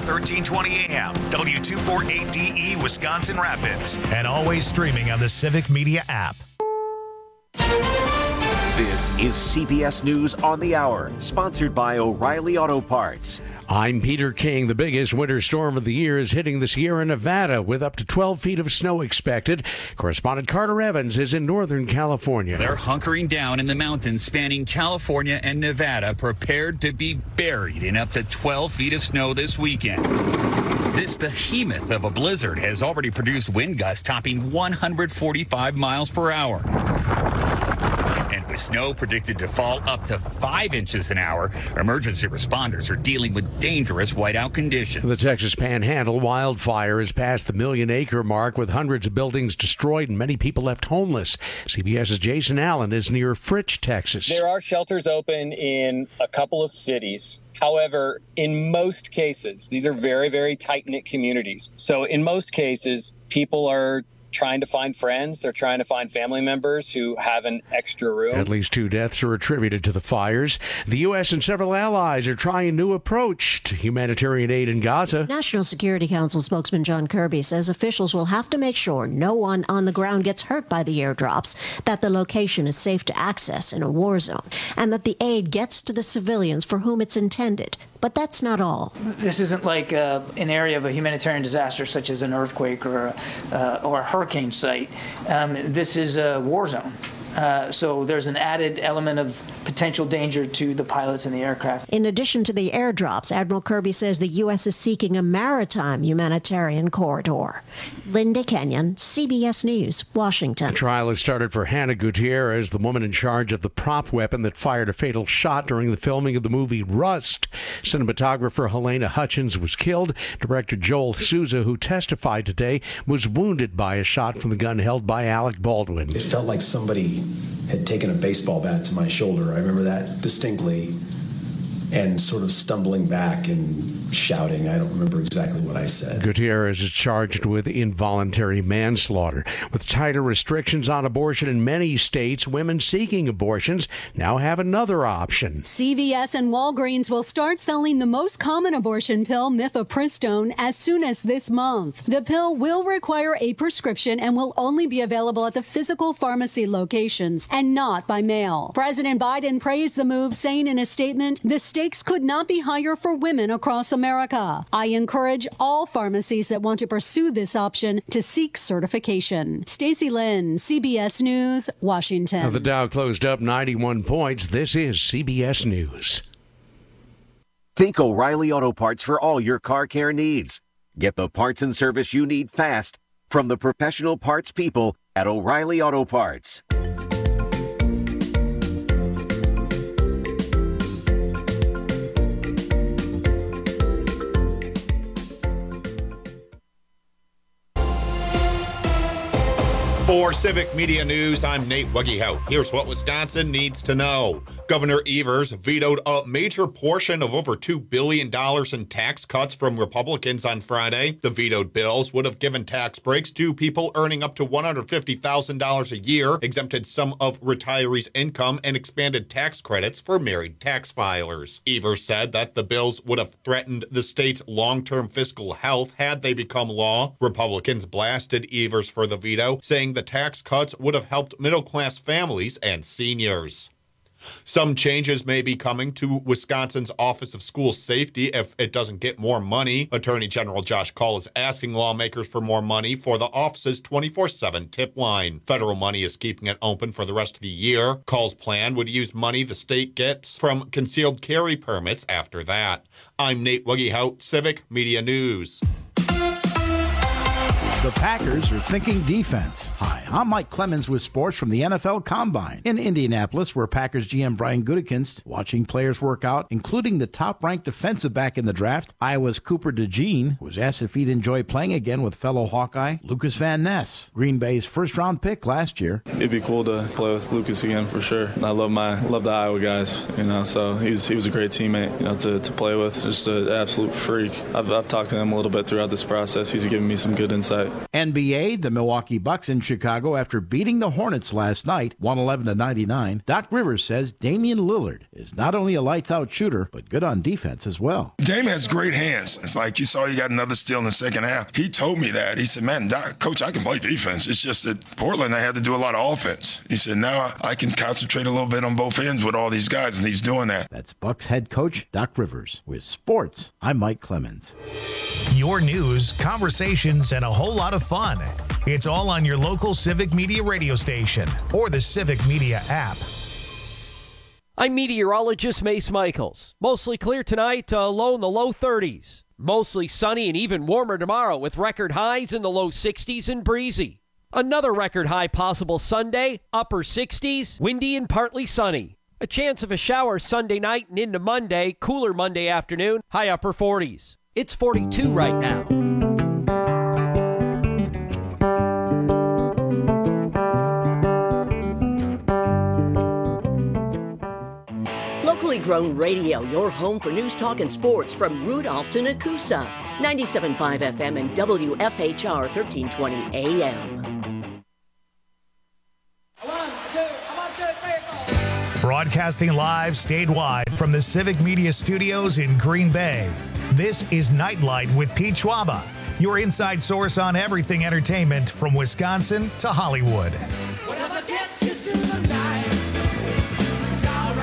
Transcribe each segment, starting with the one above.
1320 AM, W248DE, Wisconsin Rapids, and always streaming on the Civic Media app. This is CBS News on the Hour, sponsored by O'Reilly Auto Parts. I'm Peter King. The biggest winter storm of the year is hitting the Sierra Nevada with up to 12 feet of snow expected. Correspondent Carter Evans is in Northern California. They're hunkering down in the mountains spanning California and Nevada, prepared to be buried in up to 12 feet of snow this weekend. This behemoth of a blizzard has already produced wind gusts topping 145 miles per hour. And with snow predicted to fall up to 5 inches an hour, emergency responders are dealing with dangerous whiteout conditions. The Texas Panhandle wildfire has passed the 1 million acre mark with hundreds of buildings destroyed and many people left homeless. CBS's Jason Allen is near Fritch, Texas. There are shelters open in a couple of cities. However, in most cases, these are very, very tight-knit communities. So in most cases, people are trying to find friends. They're trying to find family members who have an extra room. At least 2 deaths are attributed to the fires. The U.S. and several allies are trying a new approach to humanitarian aid in Gaza. National Security Council spokesman John Kirby says officials will have to make sure no one on the ground gets hurt by the airdrops, that the location is safe to access in a war zone, and that the aid gets to the civilians for whom it's intended. But that's not all. This isn't like an area of a humanitarian disaster such as an earthquake or a hurricane site. This is a war zone. So there's an added element of potential danger to the pilots and the aircraft. In addition to the airdrops, Admiral Kirby says the U.S. is seeking a maritime humanitarian corridor. Linda Kenyon, CBS News, Washington. A trial has started for Hannah Gutierrez, the woman in charge of the prop weapon that fired a fatal shot during the filming of the movie Rust. Cinematographer Helena Hutchins was killed. Director Joel Souza, who testified today, was wounded by a shot from the gun held by Alec Baldwin. It felt like somebody had taken a baseball bat to my shoulder. I remember that distinctly, and sort of stumbling back and shouting. I don't remember exactly what I said. Gutierrez is charged with involuntary manslaughter. With tighter restrictions on abortion in many states, women seeking abortions now have another option. CVS and Walgreens will start selling the most common abortion pill, mifepristone, as soon as this month. The pill will require a prescription and will only be available at the physical pharmacy locations and not by mail. President Biden praised the move, saying in a statement, "The stakes could not be higher for women across America. I encourage all pharmacies that want to pursue this option to seek certification." Stacey Lynn, CBS News, Washington. Now the Dow closed up 91 points. This is CBS News. Think O'Reilly Auto Parts for all your car care needs. Get the parts and service you need fast from the professional parts people at O'Reilly Auto Parts. For Civic Media News, I'm Nate Wuggyhout. Here's what Wisconsin needs to know. Governor Evers vetoed a major portion of over $2 billion in tax cuts from Republicans on Friday. The vetoed bills would have given tax breaks to people earning up to $150,000 a year, exempted some of retirees' income, and expanded tax credits for married tax filers. Evers said that the bills would have threatened the state's long-term fiscal health had they become law. Republicans blasted Evers for the veto, saying the tax cuts would have helped middle-class families and seniors. Some changes may be coming to Wisconsin's Office of School Safety if it doesn't get more money. Attorney General Josh Cull is asking lawmakers for more money for the office's 24/7 tip line. Federal money is keeping it open for the rest of the year. Cull's plan would use money the state gets from concealed carry permits after that. I'm Nate Wuggyhout, Civic Media News. The Packers are thinking defense. Hi, I'm Mike Clemens with sports from the NFL Combine. In Indianapolis, where Packers GM Brian Gutekunst watching players work out, including the top-ranked defensive back in the draft, Iowa's Cooper DeJean, was asked if he'd enjoy playing again with fellow Hawkeye Lucas Van Ness, Green Bay's first-round pick last year. It'd be cool to play with Lucas again for sure. I love the Iowa guys, so he was a great teammate, to play with. Just an absolute freak. I've talked to him a little bit throughout this process. He's given me some good insight. NBA, the Milwaukee Bucks in Chicago Chicago after beating the Hornets last night, 111-99. Doc Rivers says Damian Lillard is not only a lights-out shooter, but good on defense as well. Dame has great hands. It's like you saw he got another steal in the second half. He told me that. He said, man, Doc, Coach, I can play defense. It's just that Portland, I had to do a lot of offense. He said, now I can concentrate a little bit on both ends with all these guys, and he's doing that. That's Bucks head coach Doc Rivers. With sports, I'm Mike Clemens. Your news, conversations, and a whole lot of fun. It's all on your local Civic Media radio station or the Civic Media app. I'm meteorologist Mace Michaels. Mostly clear tonight, low in the low 30s. Mostly sunny and even warmer tomorrow with record highs in the low 60s and breezy. Another record high possible Sunday, upper 60s, windy and partly sunny. A chance of a shower Sunday night and into Monday, cooler Monday afternoon, high upper 40s. It's 42 right now. Locally grown radio, your home for news, talk, and sports from Rudolph to Nakusa. 97.5 FM and WFHR 1320 AM. Broadcasting live statewide from the Civic Media Studios in Green Bay. This is Nightlight with Pete Schwaba, your inside source on everything entertainment from Wisconsin to Hollywood. Whatever gets you through the night, it's all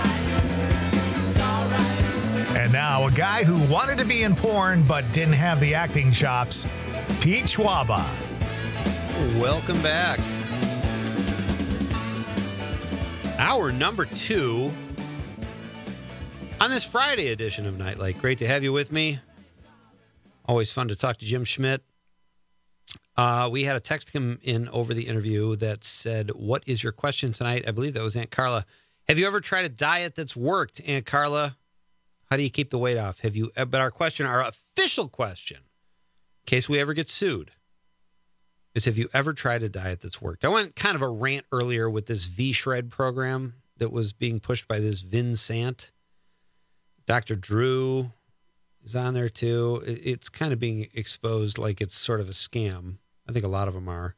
right. And now a guy who wanted to be in porn but didn't have the acting chops, Pete Schwaba. Welcome back. Hour number 2 on this Friday edition of Nightlight. Great to have you with me. Always fun to talk to Jim Schmidt. We had a text come in over the interview that said, what is your question tonight? I believe that was Aunt Carla. Have you ever tried a diet that's worked, Aunt Carla? How do you keep the weight off? Have you? But our official question, in case we ever get sued, is have you ever tried a diet that's worked? I went kind of a rant earlier with this V-Shred program that was being pushed by this Vincent. Dr. Drew is on there too. It's kind of being exposed like it's sort of a scam. I think a lot of them are.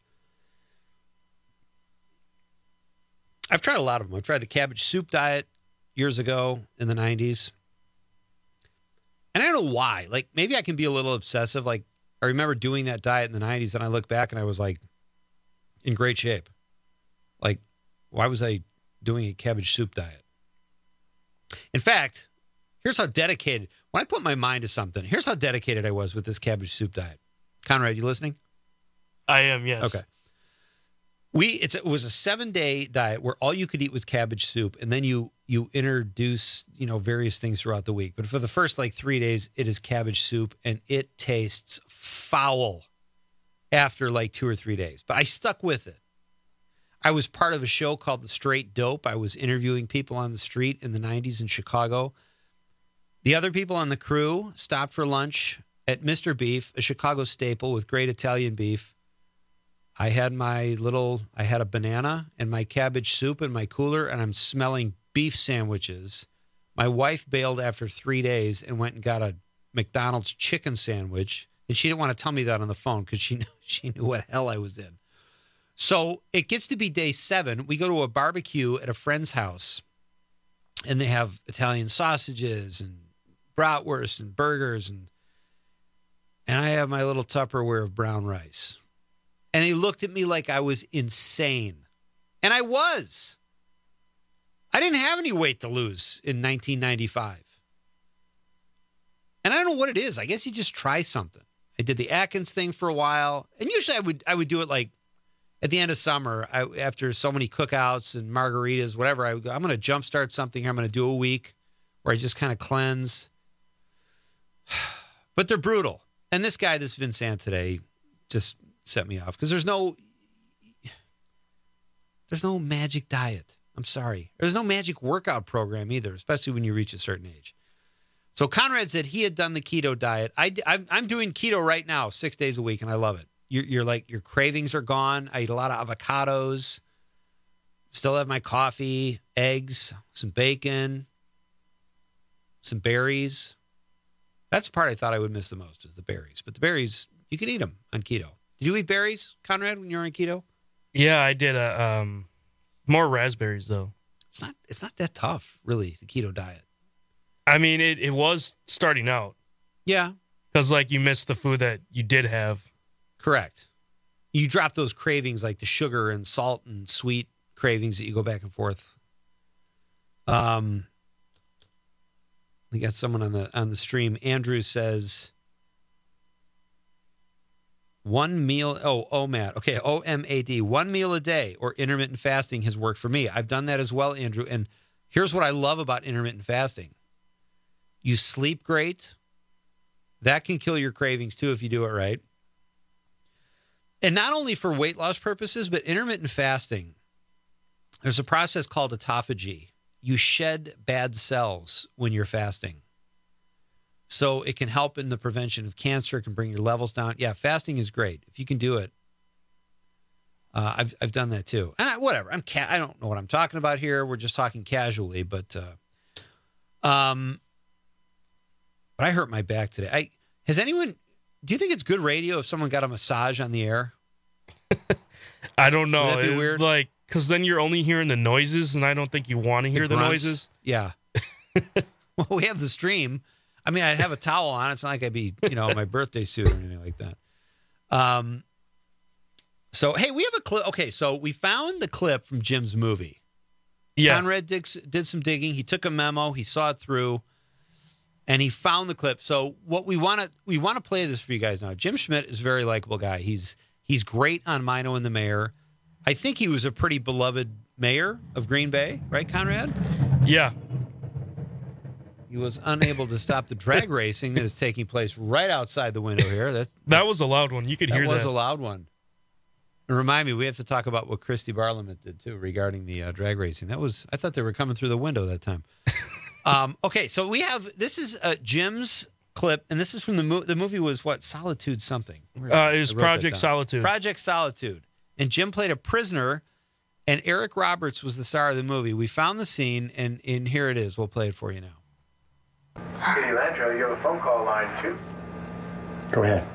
I've tried a lot of them. I've tried the cabbage soup diet years ago in the 90s. And I don't know why. Like, maybe I can be a little obsessive. Like, I remember doing that diet in the 90s, and I look back and I was like, in great shape. Like, why was I doing a cabbage soup diet? In fact, here's how dedicated, when I put my mind to something, here's how dedicated I was with this cabbage soup diet. Conrad, you listening? I am, yes. Okay. It was a 7-day diet where all you could eat was cabbage soup, and then you introduce, various things throughout the week. But for the first 3 days, it is cabbage soup, and it tastes foul after 2 or 3 days. But I stuck with it. I was part of a show called The Straight Dope. I was interviewing people on the street in the 90s in Chicago. The other people on the crew stopped for lunch at Mr. Beef, a Chicago staple with great Italian beef. I had a banana and my cabbage soup in my cooler, and I'm smelling beef sandwiches. My wife bailed after 3 days and went and got a McDonald's chicken sandwich, and she didn't want to tell me that on the phone because she knew what hell I was in. So it gets to be day 7. We go to a barbecue at a friend's house, and they have Italian sausages and bratwurst and burgers, and I have my little Tupperware of brown rice. And they looked at me like I was insane. And I was. I didn't have any weight to lose in 1995. And I don't know what it is. I guess you just try something. I did the Atkins thing for a while. And usually I would do it at the end of summer, after so many cookouts and margaritas, whatever. I'm going to jumpstart something. I'm going to do a week where I just kind of cleanse. But they're brutal. And this Vincent today, just set me off because there's no magic diet. I'm sorry. There's no magic workout program either, especially when you reach a certain age. So Conrad said he had done the keto diet. I'm doing keto right now, 6 days a week, and I love it. You're like, your cravings are gone. I eat a lot of avocados. Still have my coffee, eggs, some bacon, some berries. That's the part I thought I would miss the most, is the berries. But the berries, you can eat them on keto. Did you eat berries, Conrad, when you were on keto? Yeah, I did more raspberries though. It's not that tough, really, the keto diet. I mean, it was starting out. Yeah. Because, like, you missed the food that you did have. Correct. You drop those cravings, like the sugar and salt and sweet cravings that you go back and forth. We got someone on the stream. Andrew says, one meal. OMAD. Okay, OMAD. 1 meal a day or intermittent fasting has worked for me. I've done that as well, Andrew. And here's what I love about intermittent fasting. You sleep great. That can kill your cravings, too, if you do it right. And not only for weight loss purposes, but intermittent fasting. There's a process called autophagy. You shed bad cells when you're fasting. So it can help in the prevention of cancer. It can bring your levels down. Yeah, fasting is great. If you can do it. I've done that, too. And whatever. I don't know what I'm talking about here. We're just talking casually. But I hurt my back today. Do you think it's good radio if someone got a massage on the air? I don't know. Would that be weird? Like, because then you're only hearing the noises, and I don't think you want to hear the noises. Yeah. Well, we have the stream. I mean, I'd have a towel on. It's not like I'd be, in my birthday suit or anything like that. So, hey, we have a clip. Okay, so we found the clip from Jim's movie. Yeah. Conrad did some digging. He took a memo. He saw it through. And he found the clip. So what we want to play this for you guys now. Jim Schmidt is a very likable guy. He's great on Mino and the Mayor. I think he was a pretty beloved mayor of Green Bay, right, Conrad? Yeah. He was unable to stop the drag racing that is taking place right outside the window here. That was a loud one. You could hear that. That was a loud one. And remind me, we have to talk about what Christy Barlament did, too, regarding the drag racing. I thought they were coming through the window that time. Okay, so this is Jim's clip, and this is from the movie was what? Solitude something. It was Project Solitude. Project Solitude. And Jim played a prisoner, and Eric Roberts was the star of the movie. We found the scene, and here it is. We'll play it for you now. Kitty Landro, you have a phone call line, too. Go ahead.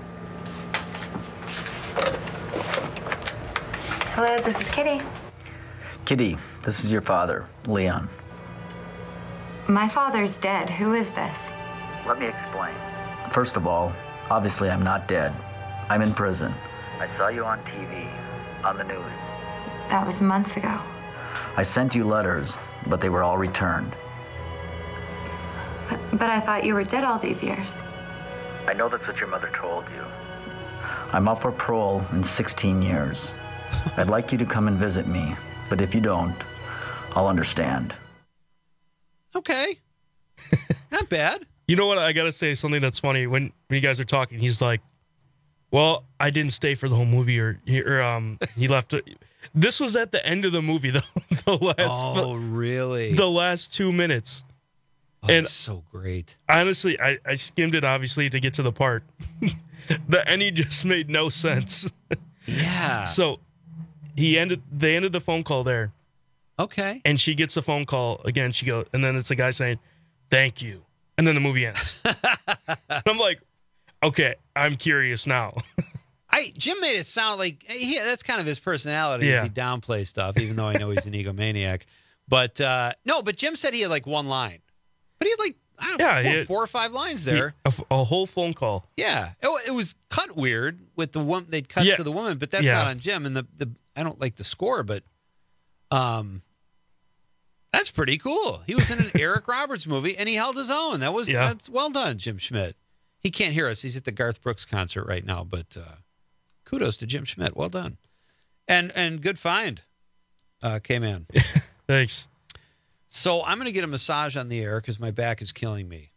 Hello, this is Kitty. Kitty, this is your father, Leon. My father's dead. Who is this? Let me explain. First of all, obviously I'm not dead. I'm in prison. I saw you on TV, on the news. That was months ago. I sent you letters, but they were all returned. But I thought you were dead all these years. I know that's what your mother told you. I'm up for parole in 16 years. I'd like you to come and visit me, but if you don't, I'll understand. Okay. Not bad. You know what? I got to say something that's funny. When you guys are talking, he's like, well, I didn't stay for the whole movie, or he left. This was at the end of the movie, really? The last 2 minutes. Oh, and it's so great. Honestly, I skimmed it, obviously, to get to the part. The ending just made no sense. Yeah. So they ended the phone call there. Okay. And she gets a phone call again. She goes, and then it's a guy saying, "Thank you," and then the movie ends. And I'm like, okay, I'm curious now. Jim made it sound like that's kind of his personality. Yeah. He downplays stuff, even though I know he's an egomaniac. But no, but Jim said he had like one line, but he had like he had 4 or 5 lines there. A whole phone call. Yeah, it was cut weird with the one they'd cut to the woman, but that's not on Jim. And the I don't like the score, but that's pretty cool. He was in an Eric Roberts movie, and he held his own. That's well done, Jim Schmidt. He can't hear us. He's at the Garth Brooks concert right now, but kudos to Jim Schmidt. Well done. And good find, K-Man. Thanks. So I'm going to get a massage on the air because my back is killing me.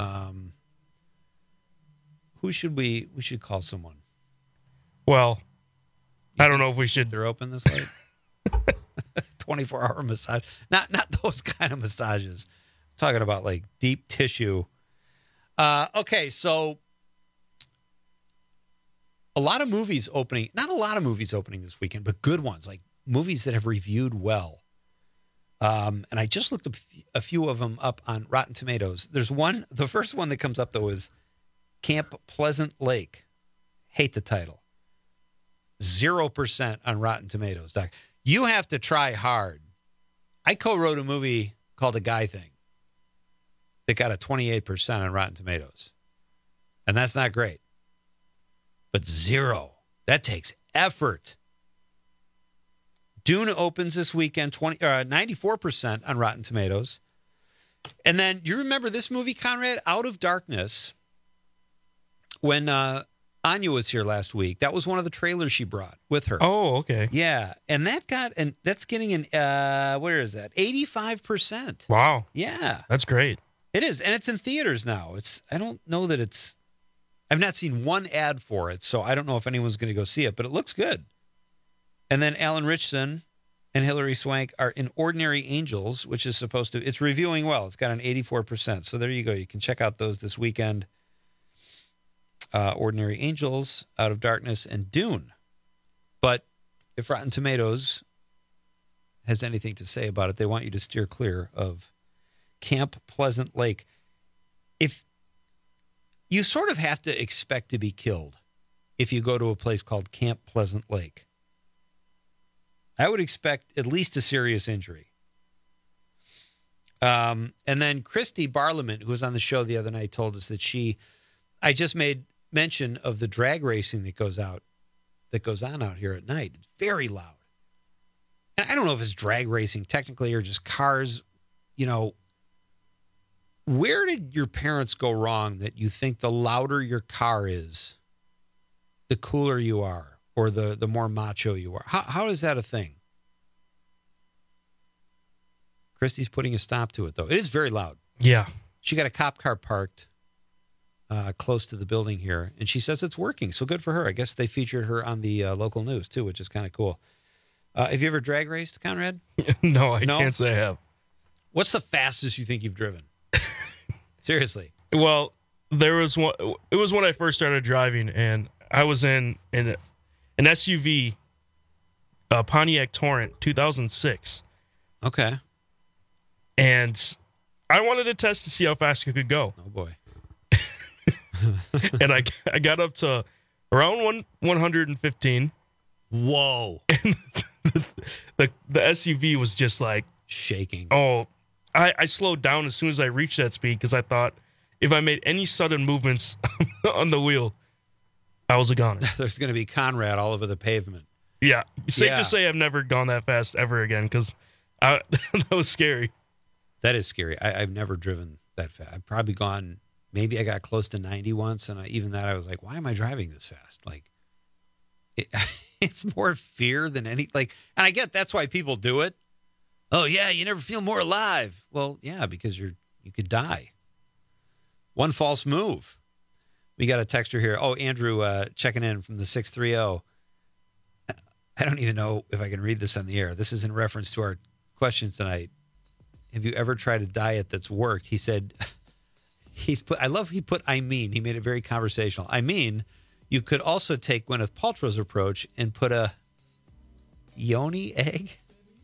Who should we should call someone? Well, I don't know if we should. They're open this late. 24-hour massage. Not those kind of massages. I'm talking about like deep tissue. Okay, so a lot of movies opening. Not a lot of movies opening this weekend, but good ones, like movies that have reviewed well. And I just looked a few of them up on Rotten Tomatoes. There's one. The first one that comes up, though, is Camp Pleasant Lake. Hate the title. 0% on Rotten Tomatoes, Doc. You have to try hard. I co-wrote a movie called A Guy Thing that got a 28% on Rotten Tomatoes. And that's not great. But 0, that takes effort. Dune opens this weekend, 94% on Rotten Tomatoes. And then you remember this movie, Conrad, Out of Darkness, when Anya was here last week. That was one of the trailers she brought with her. Oh, okay. Yeah, and that's getting an where is that? 85%. Wow. Yeah, that's great. It is, and it's in theaters now. I don't know that it's. I've not seen one ad for it, so I don't know if anyone's going to go see it, but it looks good. And then Alan Ritchson and Hilary Swank are in Ordinary Angels, which is supposed to. It's reviewing well. It's got an 84%. So there you go. You can check out those this weekend. Ordinary Angels, Out of Darkness, and Dune. But if Rotten Tomatoes has anything to say about it, they want you to steer clear of Camp Pleasant Lake. If you sort of have to expect to be killed if you go to a place called Camp Pleasant Lake. I would expect at least a serious injury. And then Christy Barliman, who was on the show the other night, told us that I just made mention of the drag racing that goes on out here at night. It's very loud. And I don't know if it's drag racing technically or just cars. You know, where did your parents go wrong that you think the louder your car is, the cooler you are, or the more macho you are? How is that a thing? Christy's putting a stop to it, though. It is very loud. Yeah. She got a cop car parked close to the building here, and she says it's working, so good for her. I guess they featured her on the local news, too, which is kind of cool. Have you ever drag raced, Conrad? No, I can't say I have. What's the fastest you think you've driven? Seriously. Well, there was one. It was when I first started driving, and I was in an SUV, Pontiac Torrent, 2006. Okay. And I wanted to test to see how fast I could go. Oh boy. And I got up to around 115. Whoa. And the SUV was just like shaking. Oh, I slowed down as soon as I reached that speed because I thought if I made any sudden movements on the wheel, I was a goner. There's going to be Conrad all over the pavement. Yeah. Safe to say I've never gone that fast ever again because that was scary. That is scary. I've never driven that fast. I've probably gone, maybe I got close to 90 once, and even that I was like, why am I driving this fast? Like, it's more fear than and I get that's why people do it. Oh, yeah, you never feel more alive. Well, yeah, because you could die. One false move. We got a texter here. Oh, Andrew checking in from the 630. I don't even know if I can read this on the air. This is in reference to our question tonight. Have you ever tried a diet that's worked? He said, he put, I mean, he made it very conversational. I mean, you could also take Gwyneth Paltrow's approach and put a yoni egg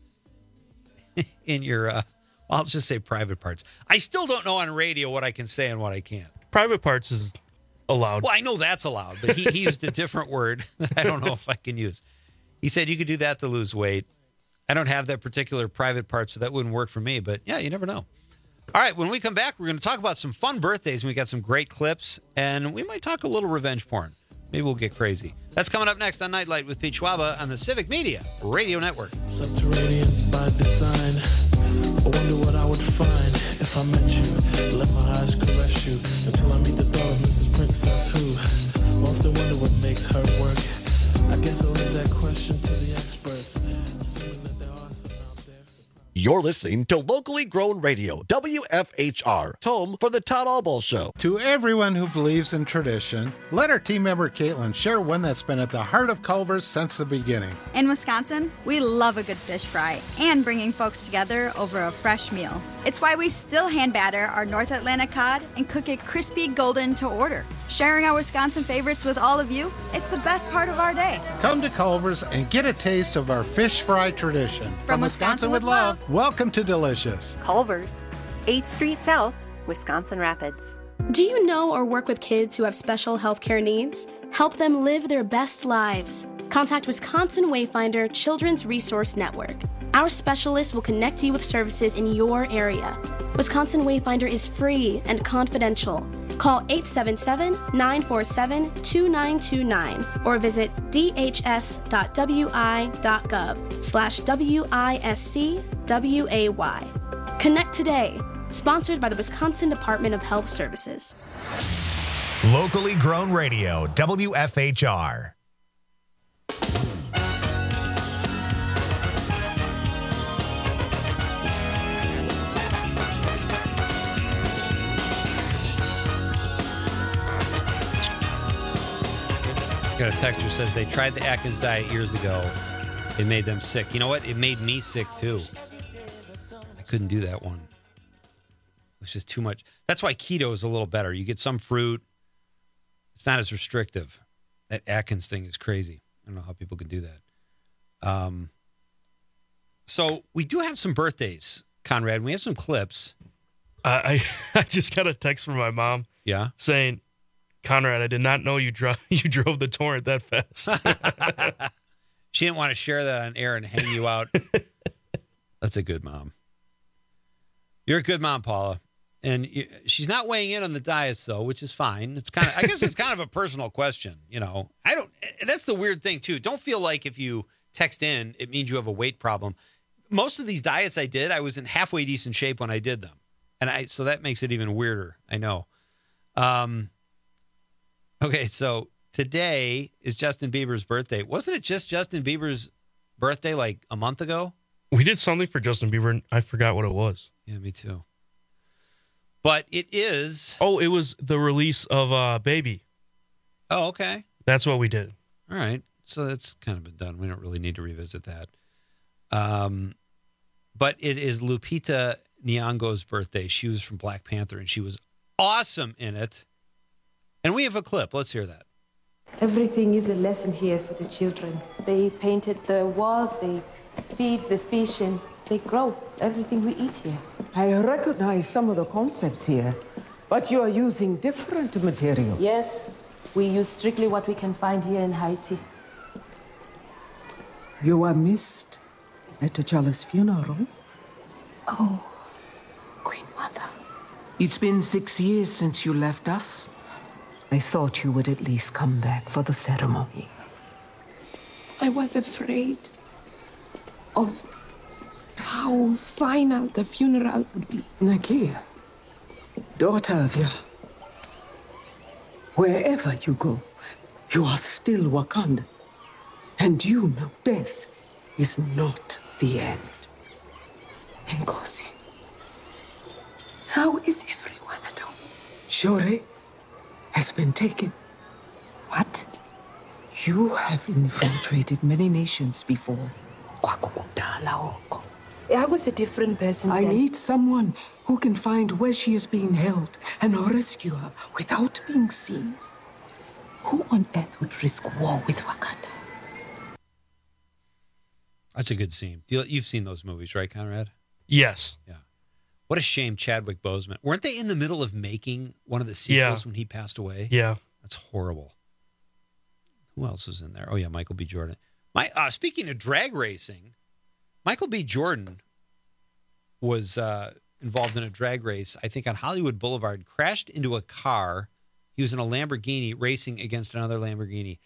in your, I'll just say private parts. I still don't know on radio what I can say and what I can't. Private parts is allowed. Well, I know that's allowed, but he used a different word that I don't know if I can use. He said you could do that to lose weight. I don't have that particular private part, so that wouldn't work for me. But, yeah, you never know. All right, when we come back, we're going to talk about some fun birthdays, and we got some great clips, and we might talk a little revenge porn. Maybe we'll get crazy. That's coming up next on Nightlight with Pete Schwaba on the Civic Media Radio Network. Subterranean by design. I wonder what I would find if I met you. Let my eyes caress you until I meet the thought of Mrs. Princess who often wonder what makes her work. I guess I'll leave that question to the experts. Assuming that there are some out there. You're listening to Locally Grown Radio, WFHR, home for the Todd Alball Show. To everyone who believes in tradition, let our team member Caitlin share one that's been at the heart of Culver's since the beginning. In Wisconsin, we love a good fish fry and bringing folks together over a fresh meal. It's why we still hand batter our North Atlantic cod and cook it crispy golden to order. Sharing our Wisconsin favorites with all of you, it's the best part of our day. Come to Culver's and get a taste of our fish fry tradition. From Wisconsin with love. Welcome to Delicious. Culver's, 8th Street South, Wisconsin Rapids. Do you know or work with kids who have special health care needs? Help them live their best lives. contact Wisconsin Wayfinder Children's Resource Network. Our specialists will connect you with services in your area. Wisconsin Wayfinder is free and confidential. Call 877-947-2929 or visit dhs.wi.gov/WISCWAY. Connect today. Sponsored by the Wisconsin Department of Health Services. Locally grown radio, WFHR. Got a text who says they tried the Atkins diet years ago. It made them sick. You know what? It made me sick too. I couldn't do that one. It was just too much. That's why keto is a little better. You get some fruit. It's not as restrictive. That Atkins thing is crazy. I don't know how people can do that. So we do have some birthdays, Conrad. We have some clips. I just got a text from my mom. Yeah, saying, Conrad, I did not know you drove the torrent that fast. She didn't want to share that on air and hang you out. That's a good mom. You're a good mom, Paula. And she's not weighing in on the diets, though, which is fine. It's kind of, I guess it's kind of a personal question. You know, that's the weird thing, too. Don't feel like if you text in, it means you have a weight problem. Most of these diets I did, I was in halfway decent shape when I did them. And so that makes it even weirder. I know. Okay, so today is Justin Bieber's birthday. Wasn't it just Justin Bieber's birthday like a month ago? We did something for Justin Bieber, and I forgot what it was. Yeah, me too. But it is... Oh, it was the release of Baby. Oh, okay. That's what we did. All right. So that's kind of been done. We don't really need to revisit that. But it is Lupita Nyong'o's birthday. She was from Black Panther, and she was awesome in it. And we have a clip. Let's hear that. Everything is a lesson here for the children. They painted the walls, they feed the fish, and they grow everything we eat here. I recognize some of the concepts here, but you are using different material. Yes, we use strictly what we can find here in Haiti. You were missed at T'Challa's funeral. Oh, Queen Mother. It's been 6 years since you left us. I thought you would at least come back for the ceremony. I was afraid of how final the funeral would be. Nakia, daughter of Yah, wherever you go, you are still Wakanda. And you know death is not the end. Nkosi, how is everyone at home? Shore has been taken. What? You have infiltrated many nations before. I was a different person I then. need someone who can find where she is being held and rescue her without being seen. Who on earth would risk war with Wakanda? That's a good scene. You've seen those movies, right, Conrad? Yes. Yeah. What a shame Chadwick Boseman. Weren't they in the middle of making one of the sequels when he passed away? Yeah. That's horrible. Who else was in there? Oh, yeah, Michael B. Jordan. Speaking of drag racing, Michael B. Jordan was involved in a drag race, I think on Hollywood Boulevard, crashed into a car. He was in a Lamborghini racing against another Lamborghini.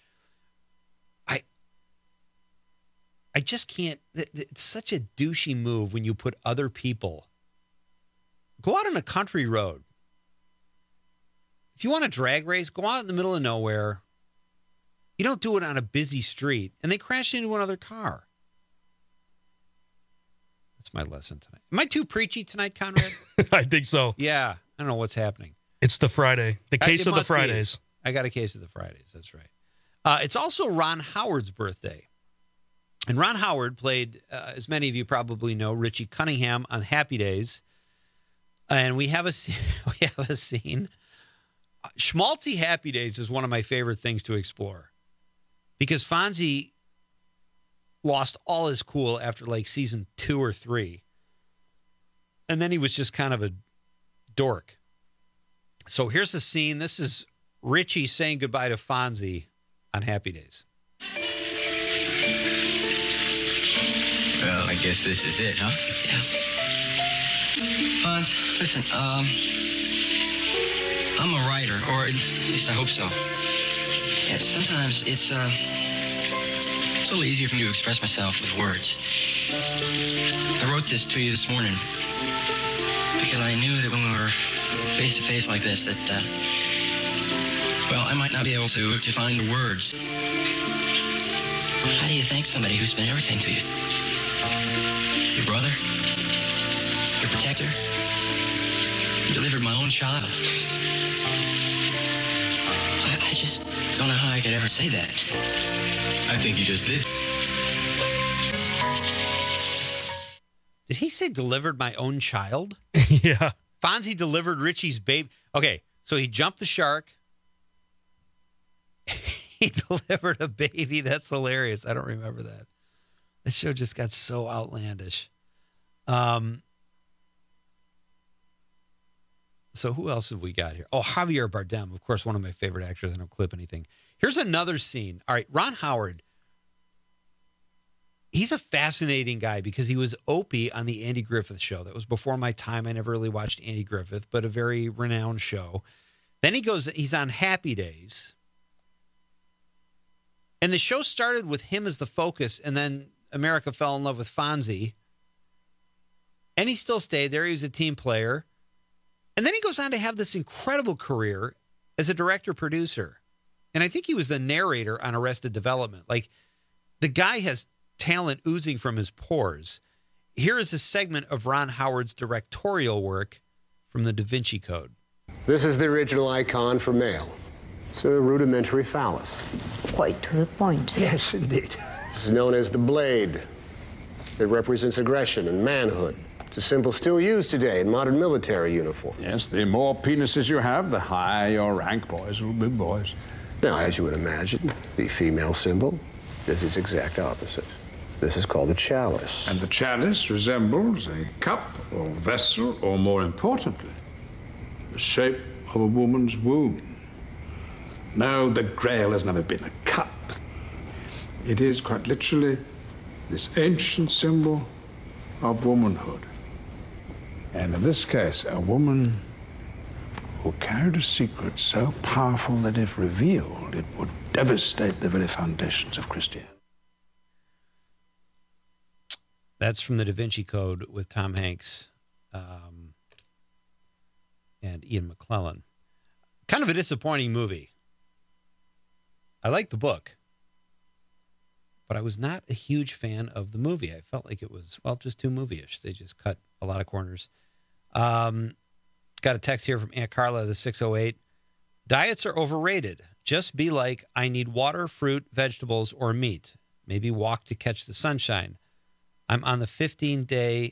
I just can't. It's such a douchey move when you put other people. Go out on a country road. If you want a drag race, go out in the middle of nowhere. You don't do it on a busy street. And they crashed into another car. That's my lesson tonight. Am I too preachy tonight, Conrad? I think so. Yeah. I don't know what's happening. It's the Friday. The case of the Fridays. I got a case of the Fridays. That's right. It's also Ron Howard's birthday. And Ron Howard played, as many of you probably know, Richie Cunningham on Happy Days. And we have a scene. Schmaltzy Happy Days is one of my favorite things to explore. Because Fonzie lost all his cool after like season 2 or 3. And then he was just kind of a dork. So here's a scene. This is Richie saying goodbye to Fonzie on Happy Days. I guess this is it, huh? Yeah. Fonz, listen, I'm a writer, or at least I hope so. Yeah, sometimes it's a little easier for me to express myself with words. I wrote this to you this morning because I knew that when we were face to face like this, that, well, I might not be able to find the words. How do you thank somebody who's been everything to you? Your brother? Your protector? You delivered my own child. I just don't know how I could ever say that. I think you just did. Did he say delivered my own child? Yeah. Fonzie delivered Richie's baby. Okay, so he jumped the shark. He delivered a baby. That's hilarious. I don't remember that. This show just got so outlandish. So who else have we got here? Oh, Javier Bardem, of course, one of my favorite actors. I don't clip anything. Here's another scene. All right, Ron Howard. He's a fascinating guy because he was Opie on the Andy Griffith Show. That was before my time. I never really watched Andy Griffith, but a very renowned show. Then he's on Happy Days. And the show started with him as the focus, and then America fell in love with Fonzie. And he still stayed there. He was a team player. And then he goes on to have this incredible career as a director-producer. And I think he was the narrator on Arrested Development. Like, the guy has talent oozing from his pores. Here is a segment of Ron Howard's directorial work from the Da Vinci Code. This is the original icon for male. It's a rudimentary phallus. Quite to the point. Yes, indeed. This is known as the blade. It represents aggression and manhood. It's a symbol still used today in modern military uniform. Yes, the more penises you have, the higher your rank, boys will be boys. Now, as you would imagine, the female symbol is its exact opposite. This is called the chalice. And the chalice resembles a cup or vessel, or more importantly, the shape of a woman's womb. No, the Grail has never been a cup. It is quite literally this ancient symbol of womanhood. And in this case, a woman who carried a secret so powerful that if revealed, it would devastate the very foundations of Christianity. That's from the Da Vinci Code with Tom Hanks and Ian McClellan. Kind of a disappointing movie. I like the book, but I was not a huge fan of the movie. I felt like it was, well, just too movie-ish. They just cut a lot of corners. Got a text here from Aunt Carla, the 608. Diets are overrated. Just be like, I need water, fruit, vegetables, or meat. Maybe walk to catch the sunshine. I'm on the 15-day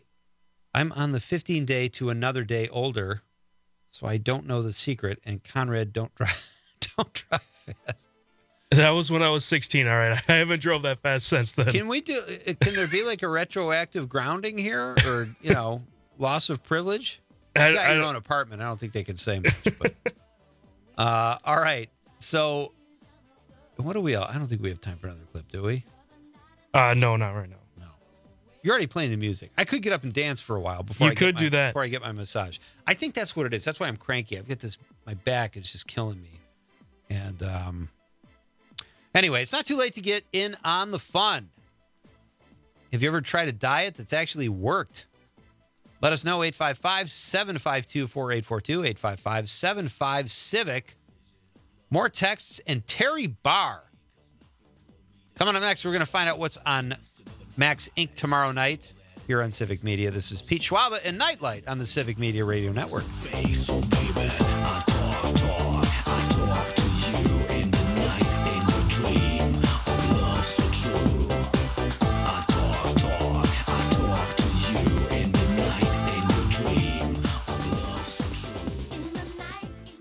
to another day older, so I don't know the secret. And Conrad, don't drive fast. That was when I was 16. All right, I haven't drove that fast since then. Can there be like a retroactive grounding here, or loss of privilege? You got your own apartment. I don't think they can say much. But all right. So what do we? I don't think we have time for another clip, do we? No, not right now. No. You're already playing the music. I could get up and dance for a while before before I get my massage. I think that's what it is. That's why I'm cranky. I've got this. My back is just killing me. And anyway, it's not too late to get in on the fun. Have you ever tried a diet that's actually worked? Let us know, 855-752-4842, 855-75-CIVIC. More texts, and Terry Barr. Coming up next, we're going to find out what's on Max Inc. tomorrow night here on Civic Media. This is Pete Schwaba and Nightlight on the Civic Media Radio Network.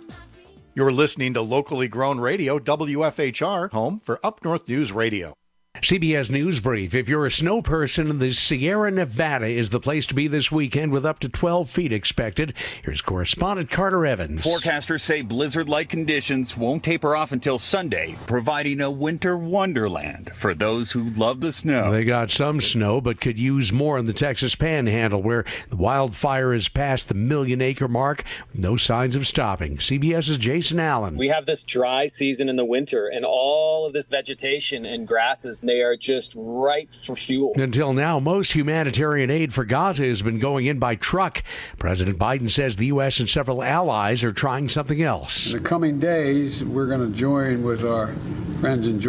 You're listening to locally grown radio, WFHR, home for Up North News Radio. CBS News Brief. If you're a snow person, the Sierra Nevada is the place to be this weekend with up to 12 feet expected. Here's correspondent Carter Evans. Forecasters say blizzard-like conditions won't taper off until Sunday, providing a winter wonderland for those who love the snow. They got some snow, but could use more in the Texas Panhandle, where the wildfire has passed the 1 million-acre mark with no signs of stopping. CBS's Jason Allen. We have this dry season in the winter, and all of this vegetation and grasses, they are just ripe for fuel. Until now, most humanitarian aid for Gaza has been going in by truck. President Biden says the U.S. and several allies are trying something else. In the coming days, we're going to join with our friends in